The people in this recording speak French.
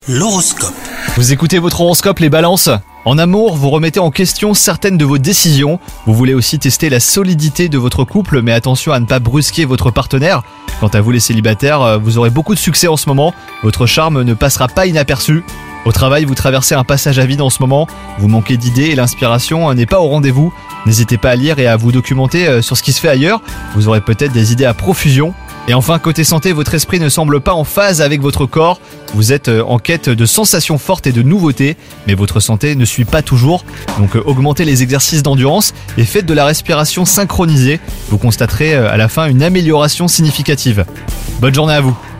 L'horoscope. Vous écoutez votre horoscope les balances ? En amour, vous remettez en question certaines de vos décisions. Vous voulez aussi tester la solidité de votre couple, mais attention à ne pas brusquer votre partenaire. Quant à vous les célibataires, vous aurez beaucoup de succès en ce moment. Votre charme ne passera pas inaperçu. Au travail, vous traversez un passage à vide en ce moment. Vous manquez d'idées et l'inspiration n'est pas au rendez-vous. N'hésitez pas à lire et à vous documenter sur ce qui se fait ailleurs. Vous aurez peut-être des idées à profusion. Et enfin, côté santé, votre esprit ne semble pas en phase avec votre corps. Vous êtes en quête de sensations fortes et de nouveautés, mais votre santé ne suit pas toujours. Donc augmentez les exercices d'endurance et faites de la respiration synchronisée. Vous constaterez à la fin une amélioration significative. Bonne journée à vous.